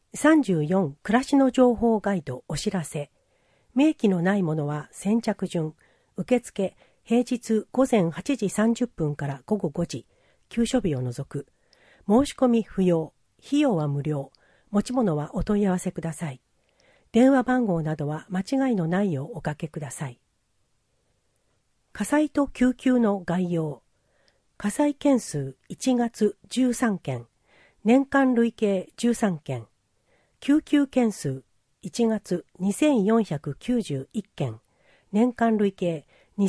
34暮らしの情報ガイドお知らせ。明記のないものは先着順。受付平日午前8時30分から午後5時。休所日を除く。申し込み不要。費用は無料。持ち物はお問い合わせください。電話番号などは間違いのないようおかけください。火災と救急の概要。火災件数1月13件。年間累計13件。救急件数1月2491件。年間累計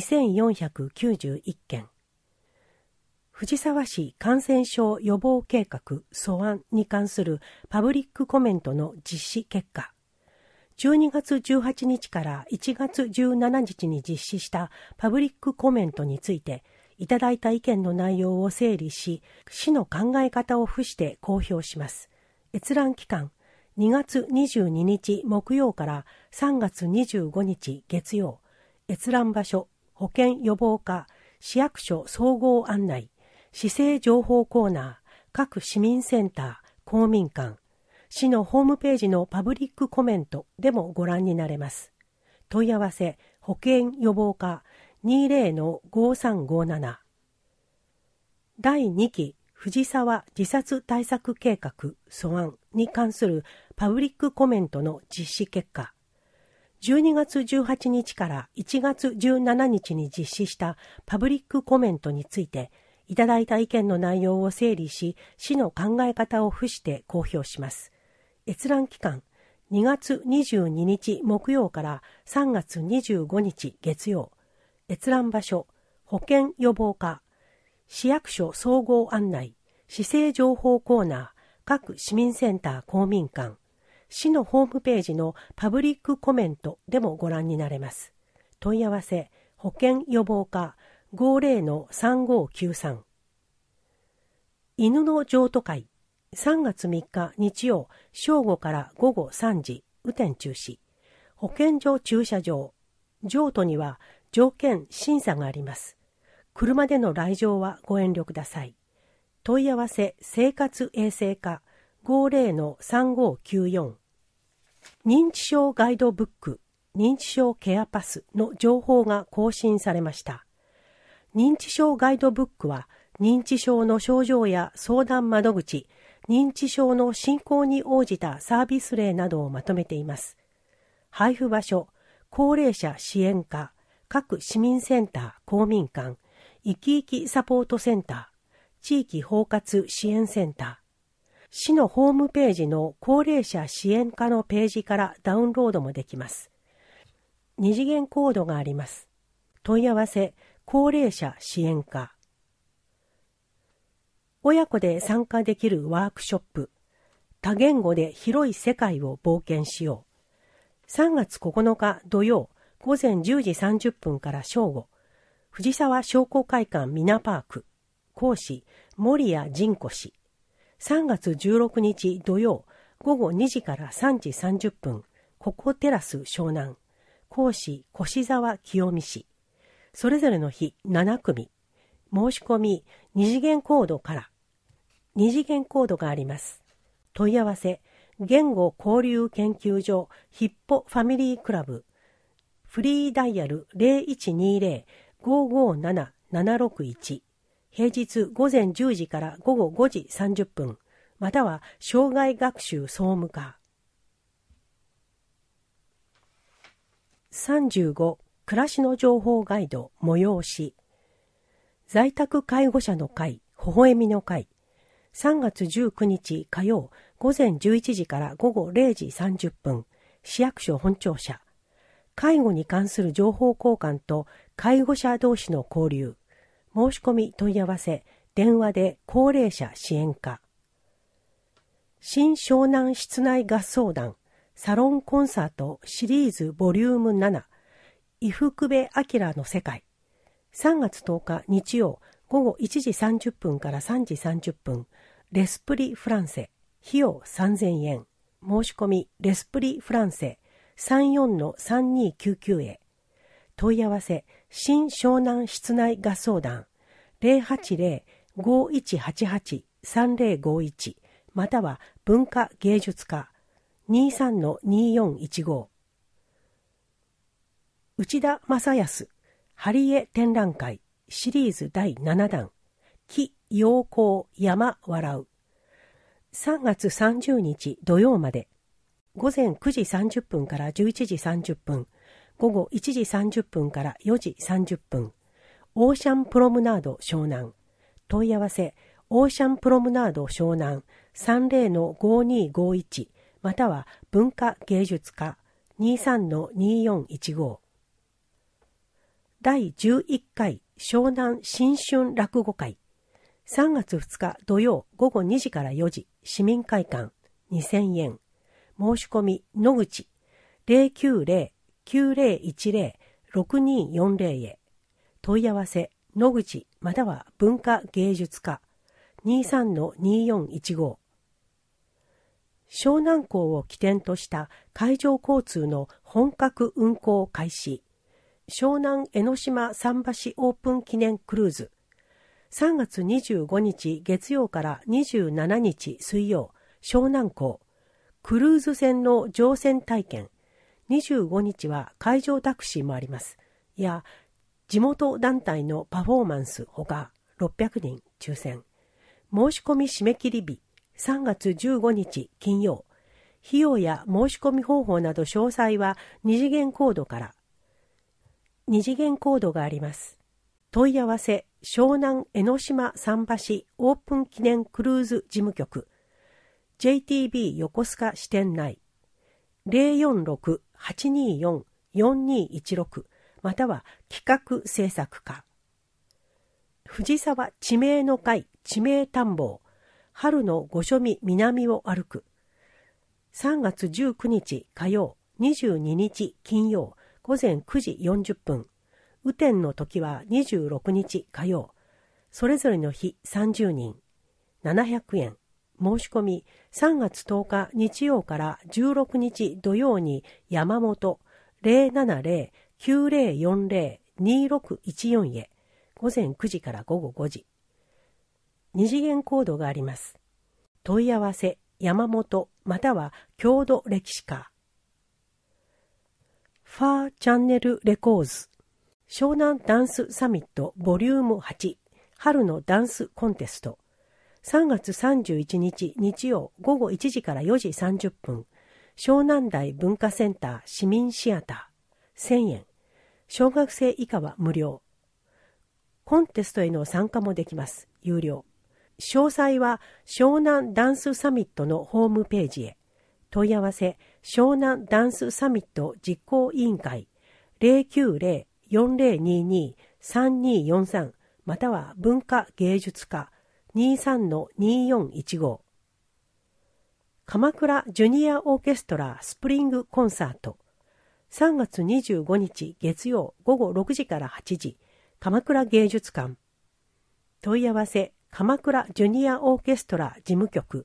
2491件。藤沢市感染症予防計画素案に関するパブリックコメントの実施結果。12月18日から1月17日に実施したパブリックコメントについて、いただいた意見の内容を整理し、市の考え方を付して公表します。閲覧期間、2月22日木曜から3月25日月曜。閲覧場所、保健予防課、市役所総合案内、市政情報コーナー、各市民センター、公民館、市のホームページのパブリックコメントでもご覧になれます。問い合わせ、保健予防課 20-5357。第2期藤沢自殺対策計画素案に関するパブリックコメントの実施結果。12月18日から1月17日に実施したパブリックコメントについて、いただいた意見の内容を整理し、市の考え方を付して公表します。閲覧期間、2月22日木曜から3月25日月曜。閲覧場所、保健予防課、市役所総合案内、市政情報コーナー、各市民センター公民館、市のホームページのパブリックコメントでもご覧になれます。問い合わせ、保健予防課 50-3593。犬の譲渡会、3月3日日曜正午から午後3時、雨天中止。保健所駐車場。譲渡には条件審査があります。車での来場はご遠慮ください。問い合わせ生活衛生課 50-3594。認知症ガイドブック、認知症ケアパスの情報が更新されました。認知症ガイドブックは認知症の症状や相談窓口、認知症の進行に応じたサービス例などをまとめています。配布場所、高齢者支援課、各市民センター、公民館、いきいきサポートセンター、地域包括支援センター。市のホームページの高齢者支援課のページからダウンロードもできます。二次元コードがあります。問い合わせ、高齢者支援課。親子で参加できるワークショップ。多言語で広い世界を冒険しよう。3月9日土曜午前10時30分から正午。藤沢商工会館ミナパーク。講師、森谷仁子氏。3月16日土曜午後2時から3時30分。ココテラス湘南。講師、越沢清美氏。それぞれの日7組。申し込み、二次元コードから。二次元コードがあります。問い合わせ、言語交流研究所ヒッポファミリークラブ。フリーダイヤル 0120-557-761。平日午前10時から午後5時30分。または、障害学習総務課。35暮らしの情報ガイド催し。在宅介護者の会、微笑みの会。3月19日火曜午前11時から午後0時30分。市役所本庁舎。介護に関する情報交換と介護者同士の交流。申し込み問い合わせ、電話で高齢者支援課。新湘南室内合奏団サロンコンサートシリーズボリューム7、伊福部明の世界。3月10日日曜午後1時30分から3時30分。レスプリフランセ。費用3000円。申し込みレスプリフランセ 34-3299 へ。問い合わせ、新湘南室内合奏団 080-5188-3051 または文化芸術課 23-2415。内田正康、針江展覧会シリーズ第7弾、木陽光山笑う。3月30日土曜まで、午前9時30分から11時30分、午後1時30分から4時30分、オーシャンプロムナード湘南。問い合わせ、オーシャンプロムナード湘南 30-5251 または文化芸術課 23-2415。第11回湘南新春落語会。3月2日土曜午後2時から4時、市民会館2000円。申し込み野口 090-9010-6240 へ。問い合わせ野口または文化芸術課 23-2415。湘南港を起点とした海上交通の本格運航開始。湘南江ノ島桟橋オープン記念クルーズ。3月25日月曜から27日水曜、湘南港。クルーズ船の乗船体験。25日は海上タクシーもあります。や、地元団体のパフォーマンスほか600人抽選。申し込み締め切り日。3月15日金曜。費用や申し込み方法など詳細は二次元コードから。二次元コードがあります。問い合わせ、湘南江ノ島桟橋オープン記念クルーズ事務局。JTB 横須賀支店内。046-824-4216または企画制作課。藤沢地名の会地名探訪。春の御所見南を歩く。3月19日火曜、22日金曜、午前9時40分。雨天の時は26日火曜。それぞれの日30人。700円。申し込み3月10日日曜から16日土曜に山本 070-9040-2614 へ。午前9時から午後5時。二次元コードがあります。問い合わせ山本または郷土歴史課。ファーチャンネルレコーズ湘南ダンスサミットボリューム8春のダンスコンテスト。3月31日日曜午後1時から4時30分。湘南台文化センター市民シアター1000円。小学生以下は無料。コンテストへの参加もできます。有料。詳細は湘南ダンスサミットのホームページへ。問い合わせ湘南ダンスサミット実行委員会 090-4022-3243 または文化芸術課 23-2415。鎌倉ジュニアオーケストラスプリングコンサート。3月25日月曜午後6時から8時、鎌倉芸術館。問い合わせ鎌倉ジュニアオーケストラ事務局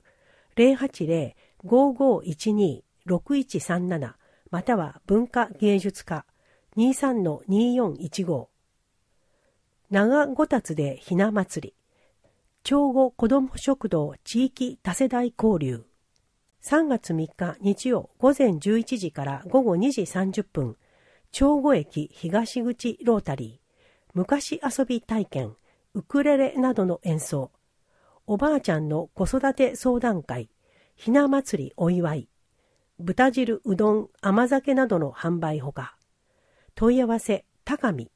080-5512-6137 または文化芸術課 23-2415。長ごたつでひな祭り。長後子ども食堂地域多世代交流。3月3日日曜午前11時から午後2時30分。長後駅東口ロータリー。昔遊び体験。ウクレレなどの演奏。おばあちゃんの子育て相談会。ひな祭りお祝い。豚汁、うどん、甘酒などの販売ほか。問い合わせ高見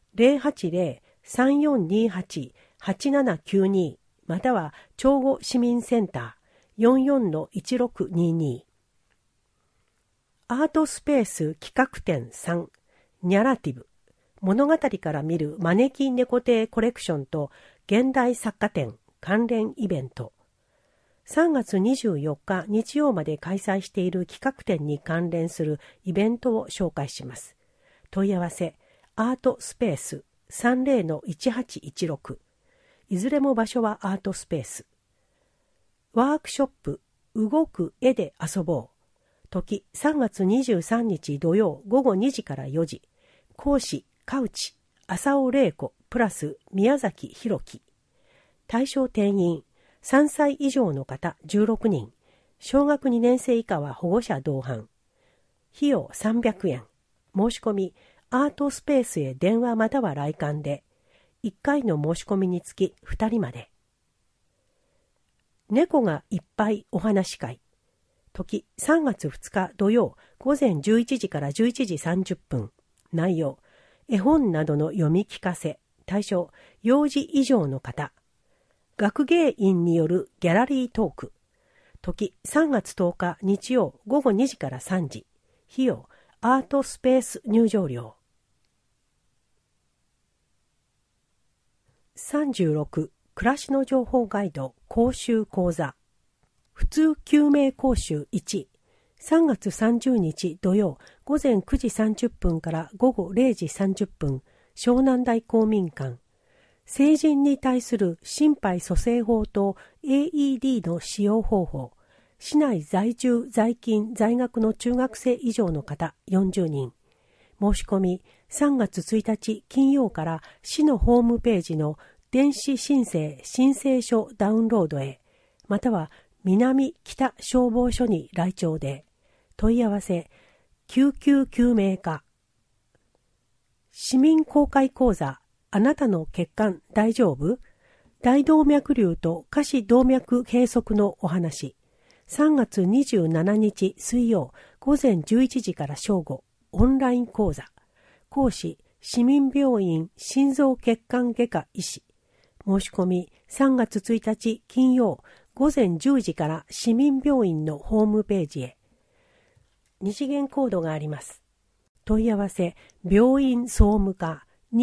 080-3428-8792 または長後市民センター 44-1622。アートスペース企画展3ニャラティブ。物語から見る招き猫亭コレクションと現代作家展関連イベント。3月24日日曜まで開催している企画展に関連するイベントを紹介します。問い合わせアートスペース 30-1816。いずれも場所はアートスペース。ワークショップ動く絵で遊ぼう。時3月23日土曜午後2時から4時。講師カウチ、浅尾玲子プラス宮崎弘樹。対象定員3歳以上の方16人。 小学2年生以下は保護者同伴。費用300円。申し込み、アートスペースへ電話または来館で、1回の申し込みにつき2人まで。猫がいっぱいお話会。時3月2日土曜午前11時から11時30分。内容、絵本などの読み聞かせ。対象、幼児以上の方。学芸員によるギャラリートーク。時3月10日日曜午後2時から3時。費用、アートスペース入場料。36、暮らしの情報ガイド講習講座。普通救命講習1。3月30日土曜午前9時30分から午後0時30分。湘南台公民館。成人に対する心肺蘇生法と AED の使用方法。市内在住在勤在学の中学生以上の方40人。申し込み3月1日金曜から市のホームページの電子申請申請書ダウンロードへ、または南北消防署に来庁で。問い合わせ、救急救命課。市民公開講座、あなたの血管大丈夫？大動脈瘤と下肢動脈閉塞のお話。3月27日水曜午前11時から正午、オンライン講座。講師、市民病院心臓血管外科医師。申し込み3月1日金曜午前10時から市民病院のホームページへ。2次元コードがあります。問い合わせ、病院総務課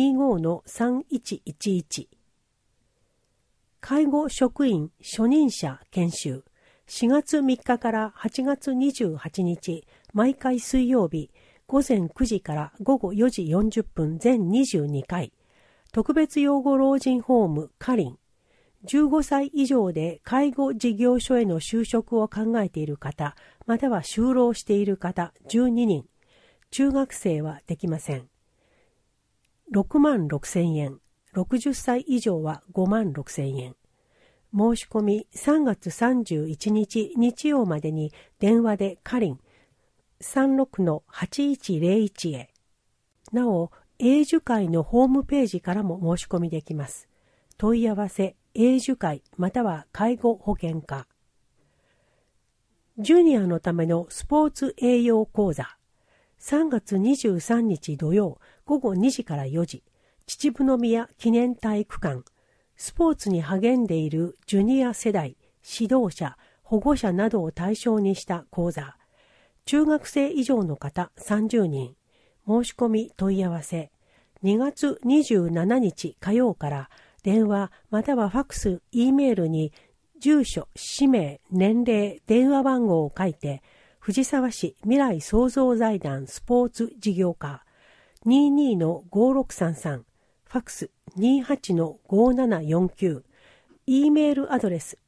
25-3111。介護職員初任者研修。4月3日から8月28日、毎回水曜日、午前9時から午後4時40分全22回。特別養護老人ホームカリン。15歳以上で介護事業所への就職を考えている方、または就労している方12人。中学生はできません。66,000円。60歳以上は56,000円。申し込み3月31日日曜までに電話でカリン 36-8101 へ。なお、永寿会のホームページからも申し込みできます。問い合わせ、永寿会または介護保険課。ジュニアのためのスポーツ栄養講座。3月23日土曜午後2時から4時、秩父宮記念体育館。スポーツに励んでいるジュニア世代、指導者、保護者などを対象にした講座。中学生以上の方30人。申し込み問い合わせ。2月27日火曜から電話またはファクス、Eメールに住所、氏名、年齢、電話番号を書いて、藤沢市未来創造財団スポーツ事業課 22-5633。ファクス 28-5749。Eメールアドレス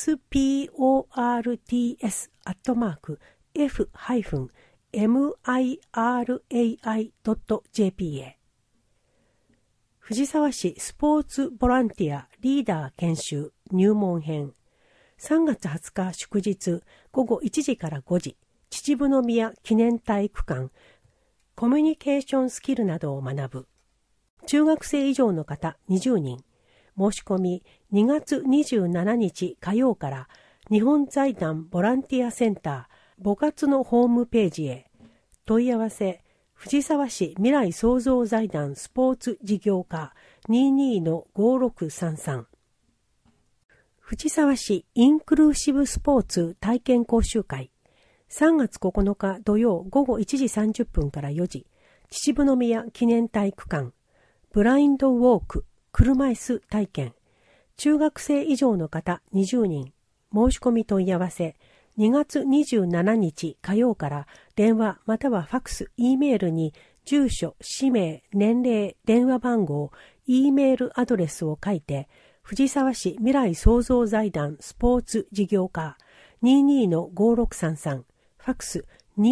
sports-f-mirai.jp へ。藤沢市スポーツボランティアリーダー研修入門編。3月20日祝日午後1時から5時、秩父宮記念体育館。コミュニケーションスキルなどを学ぶ。中学生以上の方20人。申し込み2月27日火曜から日本財団ボランティアセンター母活のホームページへ。問い合わせ、藤沢市未来創造財団スポーツ事業課 22-5633。藤沢市インクルーシブスポーツ体験講習会。3月9日土曜午後1時30分から4時、秩父宮記念体育館。ブラインドウォーク、車椅子体験。中学生以上の方20人。申し込み問い合わせ。2月27日火曜から電話またはファクス、Eメールに住所、氏名、年齢、電話番号、Eメールアドレスを書いて、藤沢市未来創造財団スポーツ事業課 22-5633。ファクス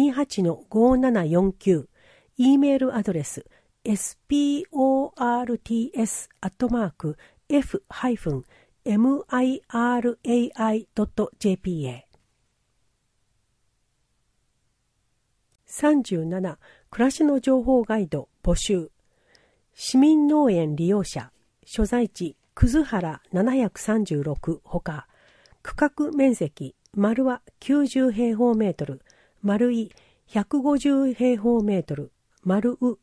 28-5749。Eメールアドレスsports-f-mirai.jp へ。 37、暮らしの情報ガイド募集。市民農園利用者、所在地、葛原736ほか、区画面積、丸は90平方メートル、丸い150平方メートル、丸う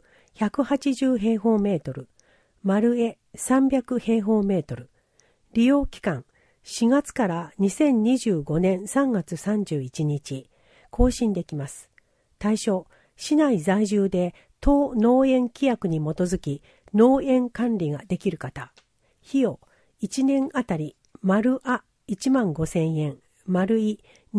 180平方メートル、丸え300平方メートル。利用期間、4月から2025年3月31日、更新できます。対象、市内在住で当農園規約に基づき農園管理ができる方。費用、1年あたり、丸あ15,000円、丸い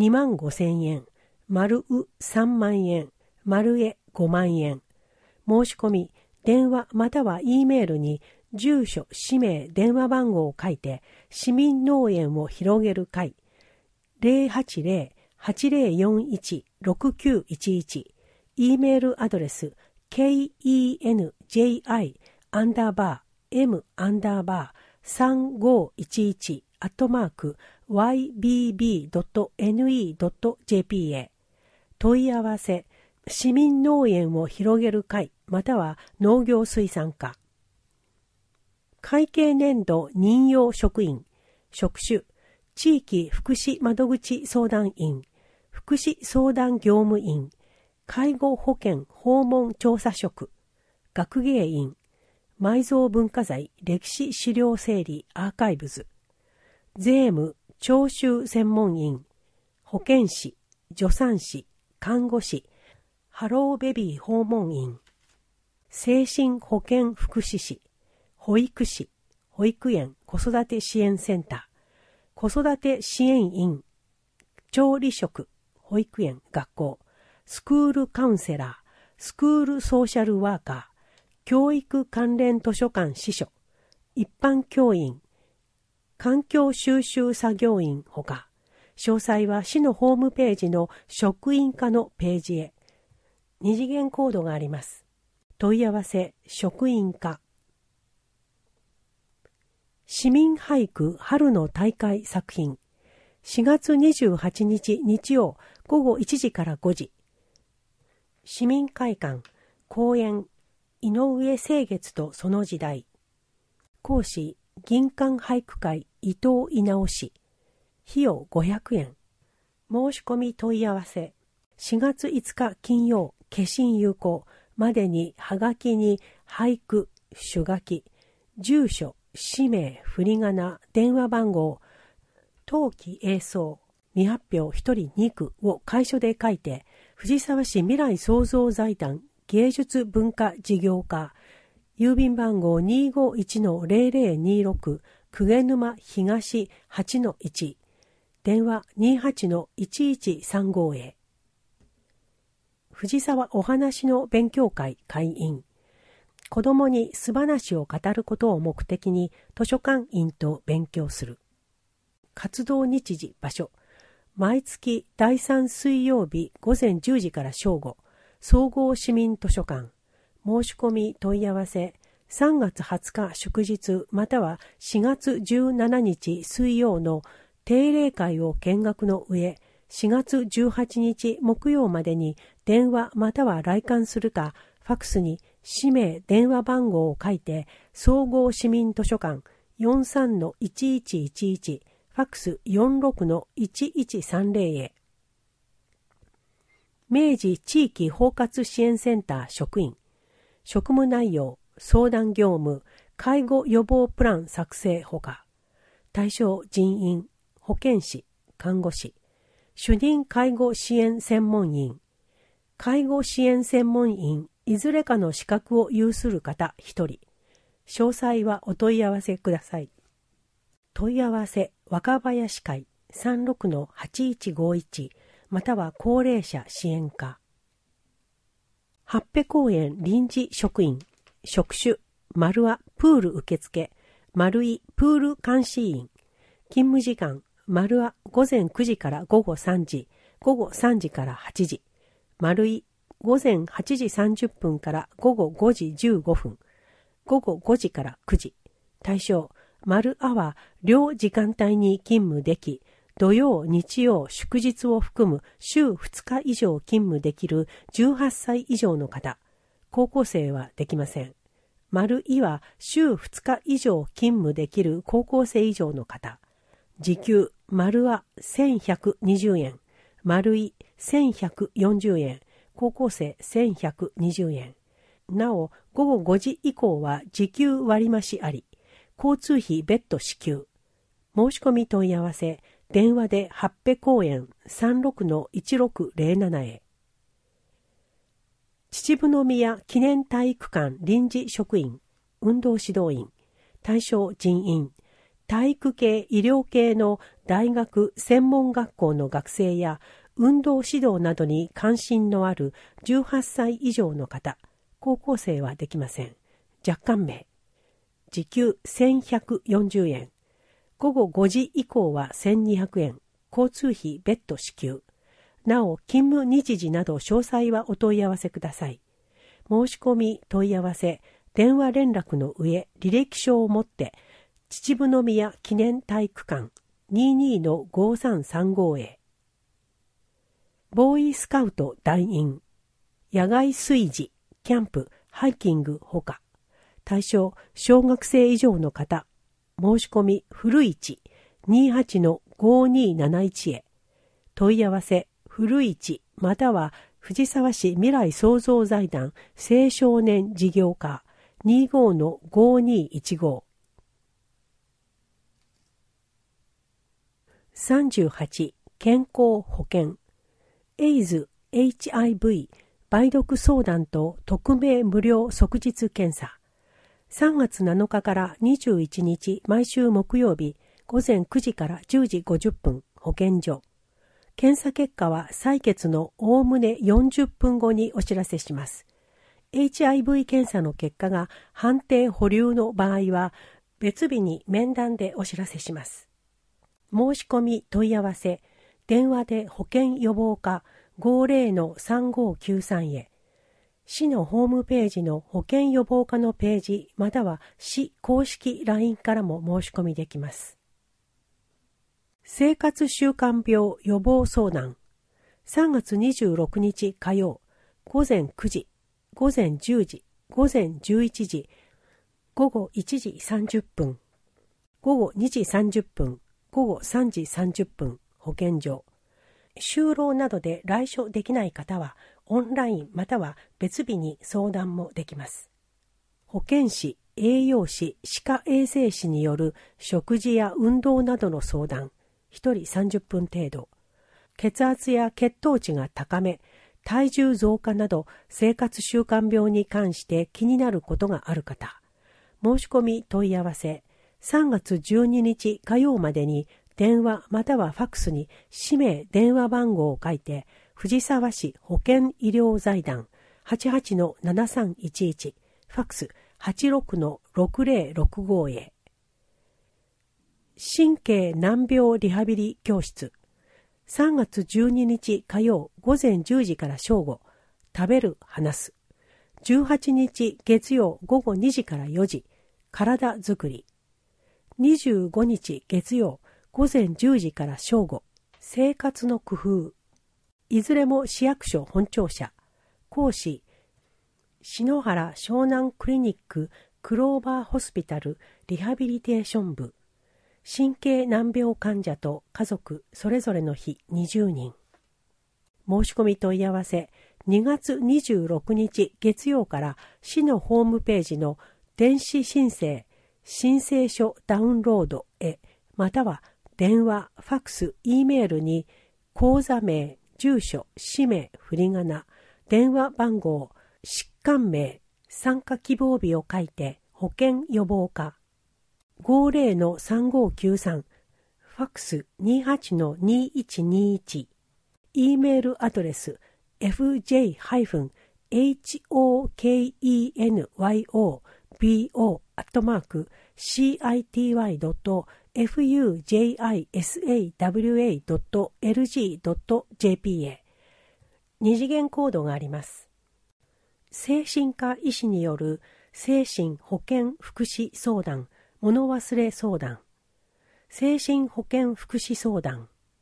25,000円、丸う3万円、丸え5万円。申し込み、電話または E メールに住所、氏名、電話番号を書いて、市民農園を広げる会、080-8041-6911、E メールアドレス、kenji_m_3511@ybb.ne.jp へ。問い合わせ、市民農園を広げる会または農業水産課。会計年度任用職員、職種、地域福祉窓口相談員、福祉相談業務員、介護保険訪問調査職、学芸員、埋蔵文化財歴史資料整理アーカイブズ、税務徴収専門員、保健師、助産師、看護師、ハローベビー訪問員、精神保健福祉士、保育士、保育園子育て支援センター、子育て支援員、調理職、保育園学校、スクールカウンセラー、スクールソーシャルワーカー、教育関連図書館司書、一般教員、環境収集作業員ほか、詳細は市のホームページの職員課のページへ。二次元コードがあります。問い合わせ、職員課。市民俳句春の大会作品。4月28日日曜午後1時から5時。市民会館、講演、井上清月とその時代。講師、銀館俳句会伊藤稲氏。費用500円。申し込み問い合わせ。4月5日金曜、消印有効までにはがきに俳句、手書き、住所、氏名、振り仮名、電話番号、当期映像、未発表1人2句を楷書で書いて、藤沢市未来創造財団芸術文化事業課、郵便番号 251-0026 鵠沼東 8-1、電話 28-1135 へ。藤沢お話の勉強会会員。子どもに素話を語ることを目的に図書館員と勉強する。活動日時場所。毎月第3水曜日午前10時から正午。総合市民図書館。申し込み問い合わせ。3月20日祝日または4月17日水曜の定例会を見学の上、4月18日木曜までに電話または来館するか、ファックスに氏名、電話番号を書いて、総合市民図書館 43-1111、ファックス 46-1130 へ。明治地域包括支援センター職員。職務内容、相談業務、介護予防プラン作成ほか。対象人員、保健師、看護師、主任介護支援専門員、介護支援専門員、いずれかの資格を有する方1人。詳細はお問い合わせください。問い合わせ、若林会 36-8151 または高齢者支援課。八辺公園臨時職員。職種、丸はプール受付、丸いプール監視員。勤務時間、丸は午前9時から午後3時、午後3時から8時。丸い午前8時30分から午後5時15分、午後5時から9時。対象、丸あは両時間帯に勤務でき、 土曜、日曜、祝日を含む週2日以上勤務できる18歳以上の方、高校生はできません。丸いは週2日以上勤務できる高校生以上の方、時給丸は1120円、丸い1140円、高校生1120円。なお、午後5時以降は時給割増あり、交通費別途支給。申し込み問い合わせ、電話で800公園 36-1607 へ。秩父宮記念体育館臨時職員、運動指導員、対象人員、体育系医療系の大学専門学校の学生や運動指導などに関心のある18歳以上の方、高校生はできません。若干名。時給1140円。午後5時以降は1200円。交通費別途支給。なお、勤務日時など詳細はお問い合わせください。申し込み問い合わせ、電話連絡の上、履歴書を持って、秩父宮記念体育館 22-5335 へ。ボーイスカウト団員、野外炊事、キャンプ、ハイキングほか、対象小学生以上の方、申し込み古市 28-5271 へ。問い合わせ古市または藤沢市未来創造財団青少年事業課 25-5215。38. 健康保険、エイズ、HIV、梅毒相談と匿名無料即日検査。3月7日から21日毎週木曜日午前9時から10時50分保健所。検査結果は採血のおおむね40分後にお知らせします。HIV 検査の結果が判定保留の場合は別日に面談でお知らせします。申し込み問い合わせ、電話で保健予防課 50-3593 へ。市のホームページの保健予防課のページまたは市公式 LINE からも申し込みできます。生活習慣病予防相談。3月26日火曜、午前9時、午前10時、午前11時、午後1時30分、午後2時30分、午後3時30分、保健所。就労などで来所できない方は、オンラインまたは別日に相談もできます。保健師、栄養士、歯科衛生士による食事や運動などの相談、1人30分程度。血圧や血糖値が高め、体重増加など生活習慣病に関して気になることがある方。申し込み問い合わせ、3月12日火曜までに電話またはファックスに氏名電話番号を書いて、藤沢市保健医療財団 88-7311 ファックス 86-6065 へ。神経難病リハビリ教室。3月12日火曜午前10時から正午。食べる話す。18日月曜午後2時から4時。体づくり。25日月曜午前10時から正午。生活の工夫。いずれも市役所本庁舎。講師、篠原湘南クリニッククローバーホスピタルリハビリテーション部。神経難病患者と家族それぞれの日20人。申し込み問い合わせ、2月26日月曜から市のホームページの電子申請、申請書ダウンロードへ、または電話、ファックス、Eメールに口座名、住所、氏名、振り仮名、電話番号、疾患名、参加希望日を書いて保険予防課 50-3593 ファックス 28-2121 Eメールアドレス fujifyo.bio.fujisawa.lg.jp へ。二次元コードがあります。精神科医師による精神保健福祉相談、物忘れ相談。精神保健福祉相談。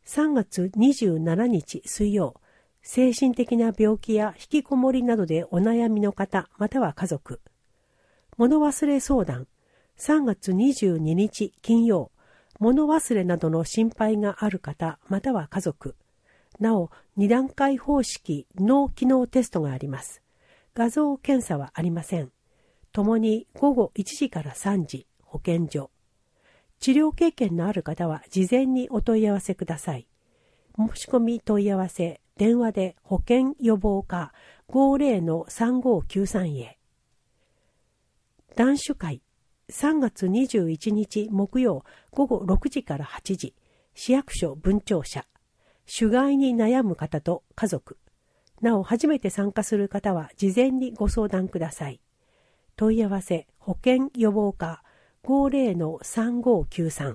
3月27日水曜、精神的な病気や引きこもりなどでお悩みの方または家族。物忘れ相談、3月22日金曜、物忘れなどの心配がある方または家族。なお、2段階方式脳機能テストがあります。画像検査はありません。ともに午後1時から3時、保健所。治療経験のある方は事前にお問い合わせください。申し込み問い合わせ、電話で保健予防課 50-3593 へ。談酒会、3月21日木曜午後6時から8時、市役所分庁舎。酒害に悩む方と家族。なお、初めて参加する方は事前にご相談ください。問い合わせ、保健予防課 50-3593。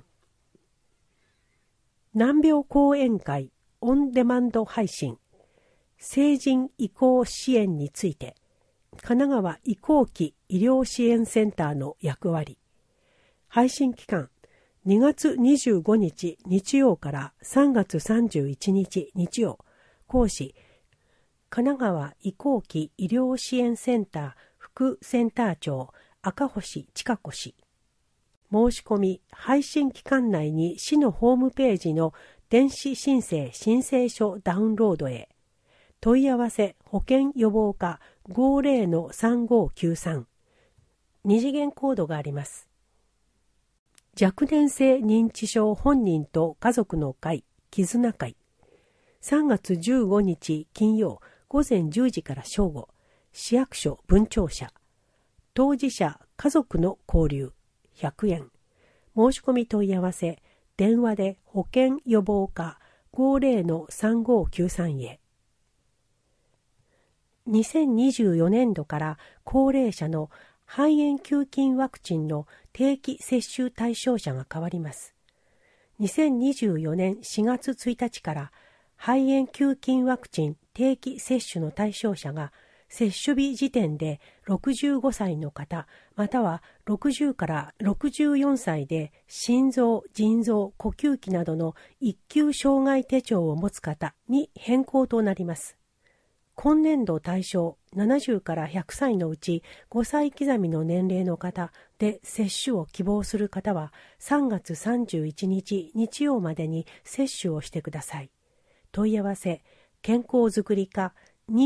難病講演会オンデマンド配信。成人移行支援について、神奈川移行期医療支援センターの役割。配信期間、2月25日日曜から3月31日日曜。講師、神奈川移行期医療支援センター副センター長赤星千佳子氏。申し込み、配信期間内に市のホームページの電子申請申請書ダウンロードへ。問い合わせ保健予防課 50-3593。二次元コードがあります。若年性認知症本人と家族の会、絆会。3月15日金曜午前10時から正午、市役所分庁舎。当事者家族の交流、100円。申し込み問い合わせ、電話で保健予防課 50-3593 へ。2024年度から高齢者の肺炎球菌ワクチンの定期接種対象者が変わります。2024年4月1日から肺炎球菌ワクチン定期接種の対象者が接種日時点で65歳の方または60から64歳で心臓、腎臓、呼吸器などの一級障害手帳を持つ方に変更となります。今年度対象70から100歳のうち5歳刻みの年齢の方で接種を希望する方は3月31日日曜までに接種をしてください。問い合わせ、健康づくり課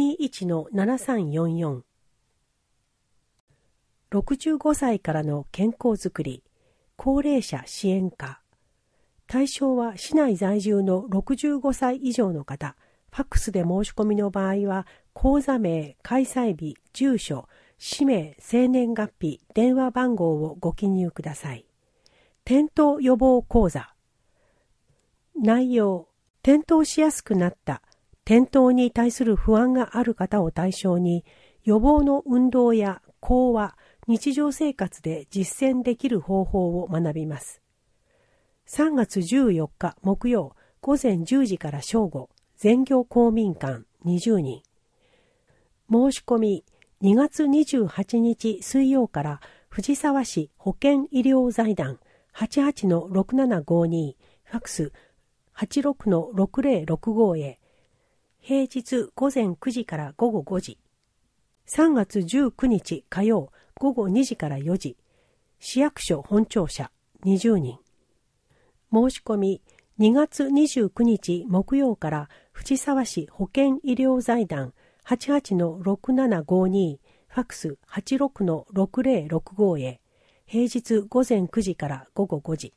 21-7344。65歳からの健康づくり、高齢者支援課。対象は市内在住の65歳以上の方。ファックスで申し込みの場合は、口座名、開催日、住所、氏名、生年月日、電話番号をご記入ください。転倒予防講座。内容、転倒しやすくなった、転倒に対する不安がある方を対象に、予防の運動や講話、日常生活で実践できる方法を学びます。3月14日木曜、午前10時から正午、全業公民館20人。申し込み、2月28日水曜から藤沢市保健医療財団 88-6752 ファクス 86-6065 へ。平日午前9時から午後5時。3月19日火曜午後2時から4時。市役所本庁舎20人。申し込み、2月29日木曜から藤沢市保健医療財団 88-6752 ファクス 86-6065 へ。平日午前9時から午後5時。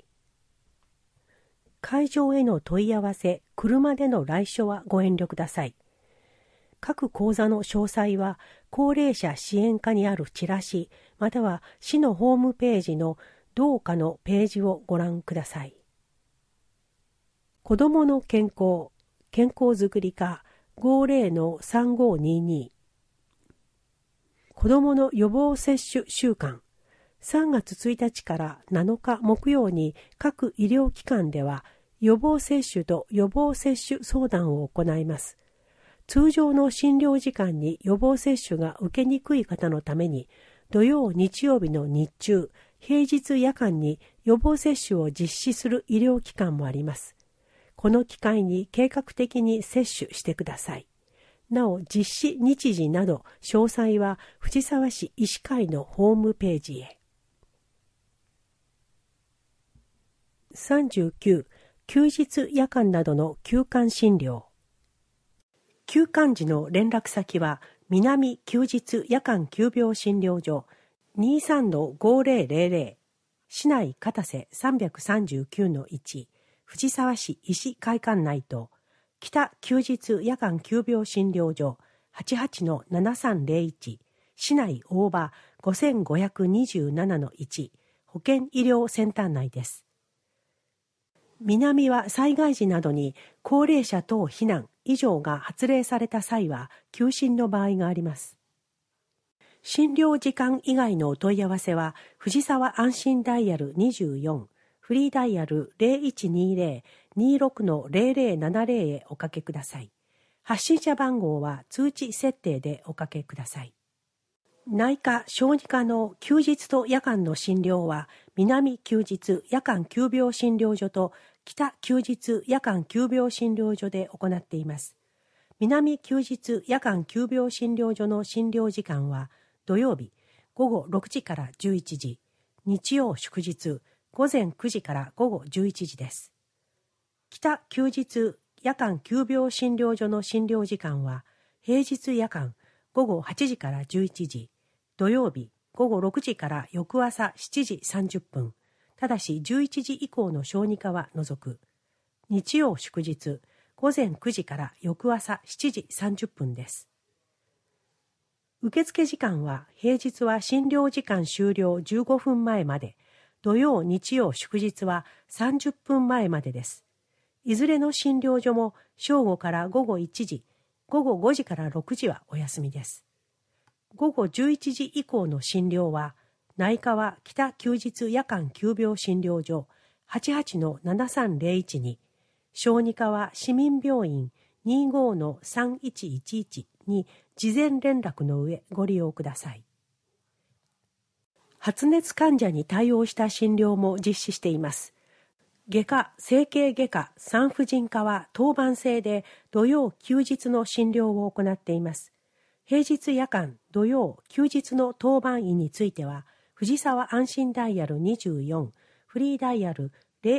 会場への問い合わせ、車での来所はご遠慮ください。各講座の詳細は高齢者支援課にあるチラシまたは市のホームページの同課のページをご覧ください。子どもの健康づくり課 50-3522。子どもの予防接種週間。3月1日から7日木曜に各医療機関では予防接種と予防接種相談を行います。通常の診療時間に予防接種が受けにくい方のために土曜日曜日の日中、平日夜間に予防接種を実施する医療機関もあります。 この機会に計画的に接種してください。なお、実施日時など詳細は藤沢市医師会のホームページへ。39、休日夜間などの休館診療。休館時の連絡先は、南休日夜間急病診療所 23-5000 市内片瀬 339-1 藤沢市医師会館内と、北休日夜間急病診療所 88-7301 市内大場 5527-1 保健医療センター内です。南は災害時などに高齢者等避難以上が発令された際は休診の場合があります。診療時間以外のお問い合わせは藤沢安心ダイヤル24フリーダイヤル 0120-26-0070 へおかけください。発信者番号は通知設定でおかけください。内科・小児科の休日と夜間の診療は南休日夜間急病診療所と北休日夜間急病診療所で行っています。南休日夜間急病診療所の診療時間は土曜日午後6時から11時、日曜祝日午前9時から午後11時です。北休日夜間急病診療所の診療時間は平日夜間午後8時から11時、土曜日午後6時から翌朝7時30分、ただし11時以降の小児科は除く。日曜祝日午前9時から翌朝7時30分です。受付時間は平日は診療時間終了15分前まで、土曜日曜祝日は30分前までです。いずれの診療所も正午から午後1時、午後5時から6時はお休みです。午後11時以降の診療は、内科は北休日夜間急病診療所 88-7301 に、小児科は市民病院 25-3111 に事前連絡の上ご利用ください。発熱患者に対応した診療も実施しています。外科、整形外科、産婦人科は当番制で土曜休日の診療を行っています。平日夜間、土曜、休日の当番医については、藤沢安心ダイヤル24、フリーダイヤル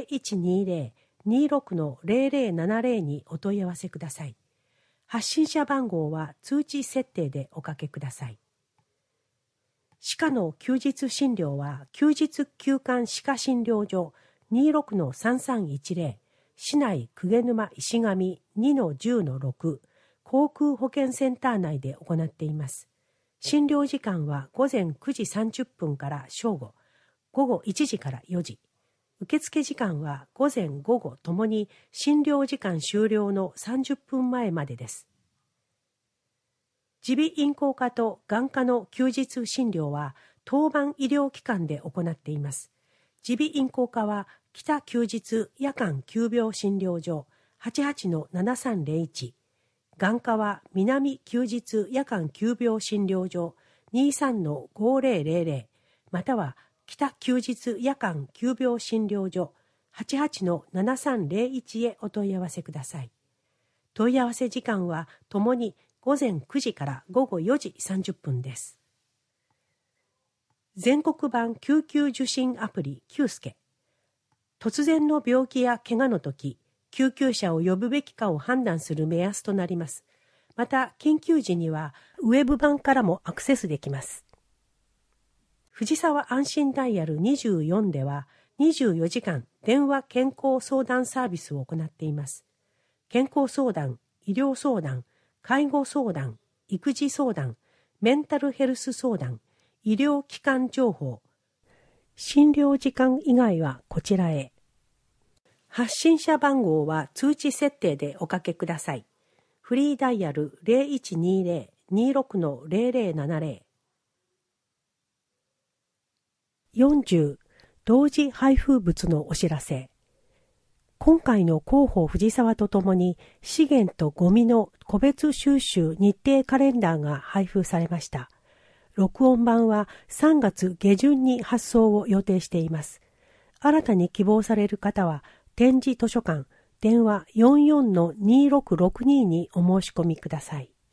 0120-26-0070 にお問い合わせください。発信者番号は通知設定でおかけください。歯科の休日診療は、休日休館歯科診療所 26-3310、市内鵠沼石上 2-10-6、航空保健センター内で行っています。診療時間は午前9時30分から正午、午後1時から4時。受付時間は午前午後ともに診療時間終了の30分前までです。耳鼻咽喉科と眼科の休日診療は当番医療機関で行っています。耳鼻咽喉科は北休日夜間急病診療所 88-7301、眼科は南休日夜間急病診療所 23-5000 または北休日夜間急病診療所 88-7301 へお問い合わせください。問い合わせ時間はともに午前9時から午後4時30分です。全国版救急受診アプリ Q 助。突然の病気や怪我の時、救急車を呼ぶべきかを判断する目安となります。また、緊急時にはウェブ版からもアクセスできます。藤沢安心ダイヤル24では24時間電話健康相談サービスを行っています。健康相談、医療相談、介護相談、育児相談、メンタルヘルス相談、医療機関情報。診療時間以外はこちらへ。発信者番号は通知設定でおかけください。フリーダイヤル 0120-26-0070。40、同時配布物のお知らせ。今回の広報藤沢とともに資源とゴミの個別収集日程カレンダーが配布されました。録音版は3月下旬に発送を予定しています。新たに希望される方は展示図書館、 電話 44-2662 にお申し込みください。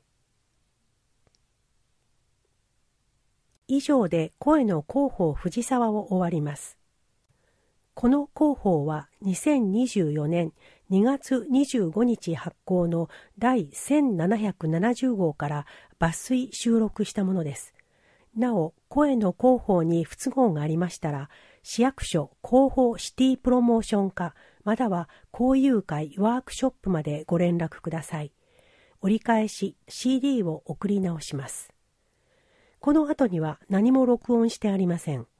以上で声の広報藤沢を終わります。この広報は2024年2月25日発行の第1770号から抜粋収録したものです。なお、声の広報に不都合がありましたら、市役所広報シティプロモーション課または交友会ワークショップまでご連絡ください。折り返し CD を送り直します。この後には何も録音してありません。